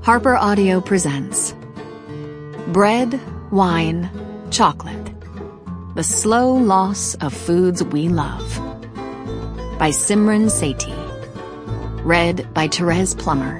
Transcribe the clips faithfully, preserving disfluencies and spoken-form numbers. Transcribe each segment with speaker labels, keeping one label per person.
Speaker 1: Harper Audio presents Bread, Wine, Chocolate: The Slow Loss of Foods We Love by Simran Sethi. Read by Therese Plummer.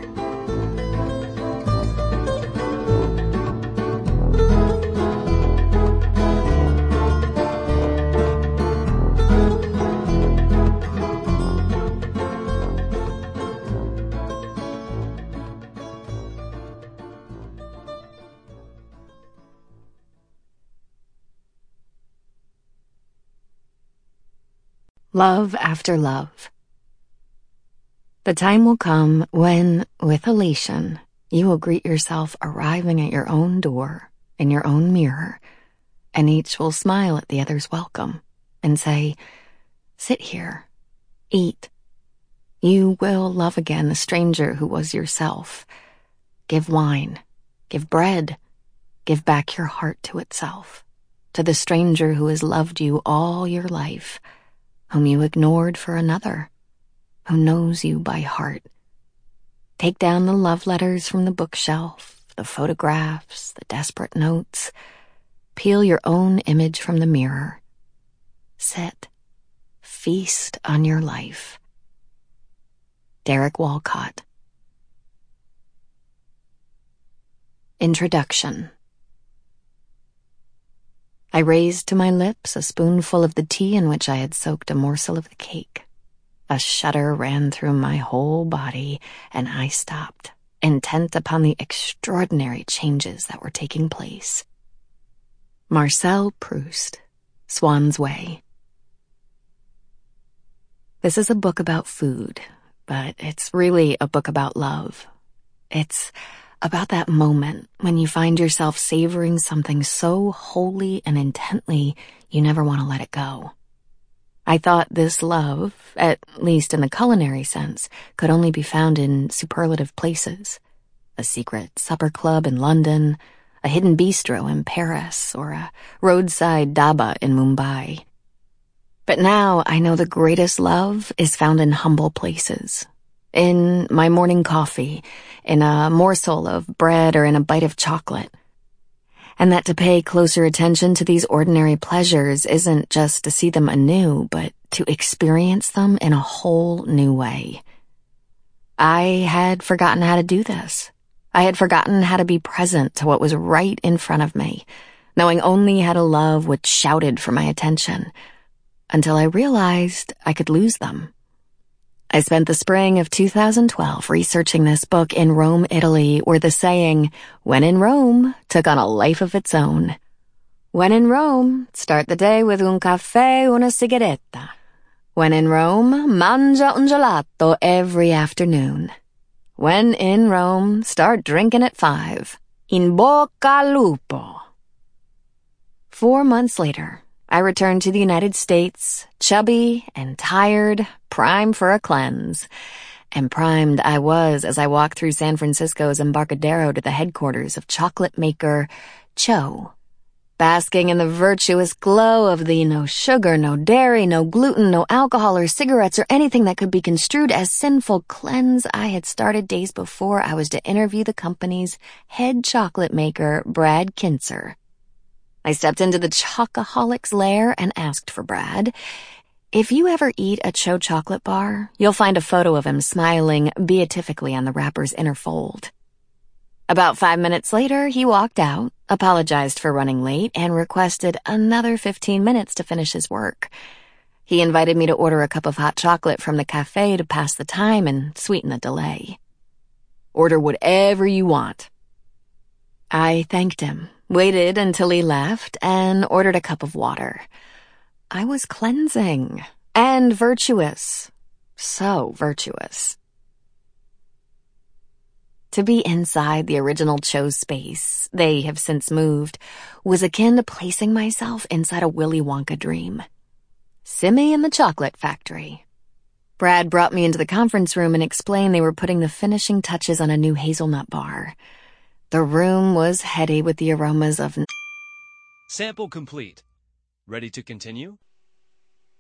Speaker 1: Love after love. The time will come when, with elation, you will greet yourself arriving at your own door, in your own mirror, and each will smile at the other's welcome and say, "Sit here, eat." You will love again the stranger who was yourself. Give wine, give bread, give back your heart to itself, to the stranger who has loved you all your life, whom you ignored for another, who knows you by heart. Take down the love letters from the bookshelf, the photographs, the desperate notes. Peel your own image from the mirror. Sit, feast on your life. Derek Walcott. Introduction. I raised to my lips a spoonful of the tea in which I had soaked a morsel of the cake. A shudder ran through my whole body, and I stopped, intent upon the extraordinary changes that were taking place. Marcel Proust, Swann's Way. This is a book about food, but it's really a book about love. It's about that moment when you find yourself savoring something so wholly and intently you never want to let it go. I thought this love, at least in the culinary sense, could only be found in superlative places. A secret supper club in London, a hidden bistro in Paris, or a roadside dhaba in Mumbai. But now I know the greatest love is found in humble places. In my morning coffee, in a morsel of bread, or in a bite of chocolate. And that to pay closer attention to these ordinary pleasures isn't just to see them anew, but to experience them in a whole new way. I had forgotten how to do this. I had forgotten how to be present to what was right in front of me, knowing only how to love what shouted for my attention, until I realized I could lose them. I spent the spring of two thousand twelve researching this book in Rome, Italy, where the saying, "When in Rome," took on a life of its own. When in Rome, start the day with un caffè, una sigaretta. When in Rome, mangia un gelato every afternoon. When in Rome, start drinking at five. In bocca al lupo. Four months later, I returned to the United States, chubby and tired, primed for a cleanse. And primed I was as I walked through San Francisco's Embarcadero to the headquarters of chocolate maker Cho, basking in the virtuous glow of the no sugar, no dairy, no gluten, no alcohol or cigarettes or anything that could be construed as sinful cleanse I had started days before I was to interview the company's head chocolate maker, Brad Kinzer. I stepped into the Chocoholic's lair and asked for Brad. If you ever eat a Cho chocolate bar, you'll find a photo of him smiling beatifically on the wrapper's inner fold. About five minutes later, he walked out, apologized for running late, and requested another fifteen minutes to finish his work. He invited me to order a cup of hot chocolate from the cafe to pass the time and sweeten the delay. "Order whatever you want." I thanked him, waited until he left, and ordered a cup of water. I was cleansing and virtuous. So virtuous. To be inside the original Cho space, they have since moved, was akin to placing myself inside a Willy Wonka dream. Simmy in the chocolate factory. Brad brought me into the conference room and explained they were putting the finishing touches on a new hazelnut bar. The room was heady with the aromas of...
Speaker 2: Sample complete. Ready to continue?